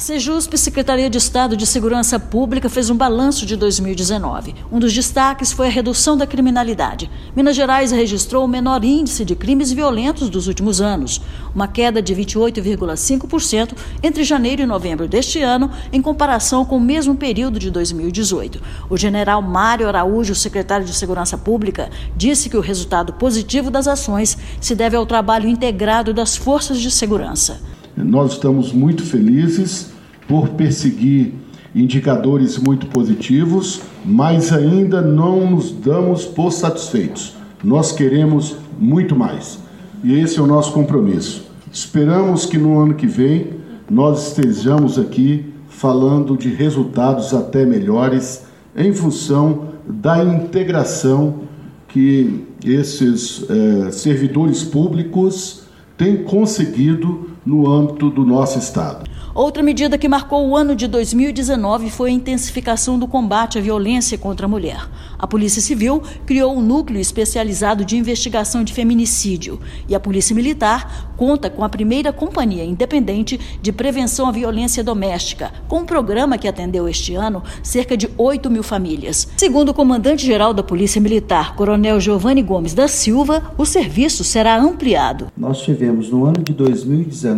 A Sejusp, Secretaria de Estado de Segurança Pública, fez um balanço de 2019. Um dos destaques foi a redução da criminalidade. Minas Gerais registrou o menor índice de crimes violentos dos últimos anos, uma queda de 28,5% entre janeiro e novembro deste ano, em comparação com o mesmo período de 2018. O general Mário Araújo, secretário de Segurança Pública, disse que o resultado positivo das ações se deve ao trabalho integrado das forças de segurança. Nós estamos muito felizes por perseguir indicadores muito positivos, mas ainda não nos damos por satisfeitos. Nós queremos muito mais e esse é o nosso compromisso. Esperamos que no ano que vem nós estejamos aqui falando de resultados até melhores em função da integração que esses servidores públicos têm conseguido no âmbito do nosso Estado. Outra medida que marcou o ano de 2019 foi a intensificação do combate à violência contra a mulher. A Polícia Civil criou um núcleo especializado de investigação de feminicídio e a Polícia Militar conta com a primeira companhia independente de prevenção à violência doméstica, com um programa que atendeu este ano cerca de 8.000 famílias. Segundo o comandante-geral da Polícia Militar, Coronel Giovanni Gomes da Silva, o serviço será ampliado. Nós tivemos no ano de 2019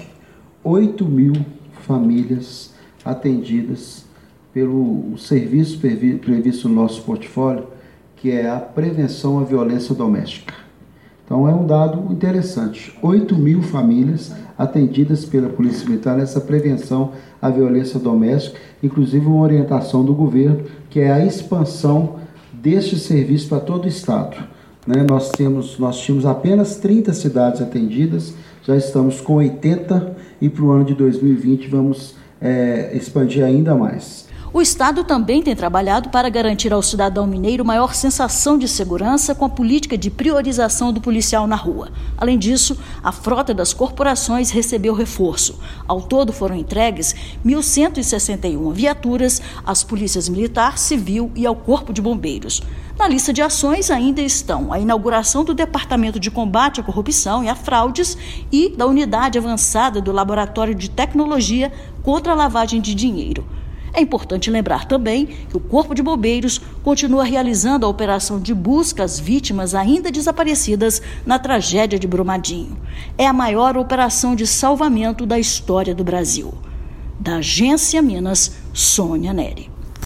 8.000 famílias atendidas pelo serviço previsto no nosso portfólio, que é a prevenção à violência doméstica. Então é um dado interessante, 8.000 famílias atendidas pela Polícia Militar nessa prevenção à violência doméstica, inclusive uma orientação do governo, que é a expansão deste serviço para todo o Estado. Nós tínhamos apenas 30 cidades atendidas, já estamos com 80 e para o ano de 2020 vamos expandir ainda mais. O Estado também tem trabalhado para garantir ao cidadão mineiro maior sensação de segurança com a política de priorização do policial na rua. Além disso, a frota das corporações recebeu reforço. Ao todo foram entregues 1.161 viaturas às polícias militar, civil e ao Corpo de Bombeiros. Na lista de ações ainda estão a inauguração do Departamento de Combate à Corrupção e a Fraudes e da Unidade Avançada do Laboratório de Tecnologia contra a Lavagem de Dinheiro. É importante lembrar também que o Corpo de Bombeiros continua realizando a operação de busca às vítimas ainda desaparecidas na tragédia de Brumadinho. É a maior operação de salvamento da história do Brasil. Da Agência Minas, Sônia Neri.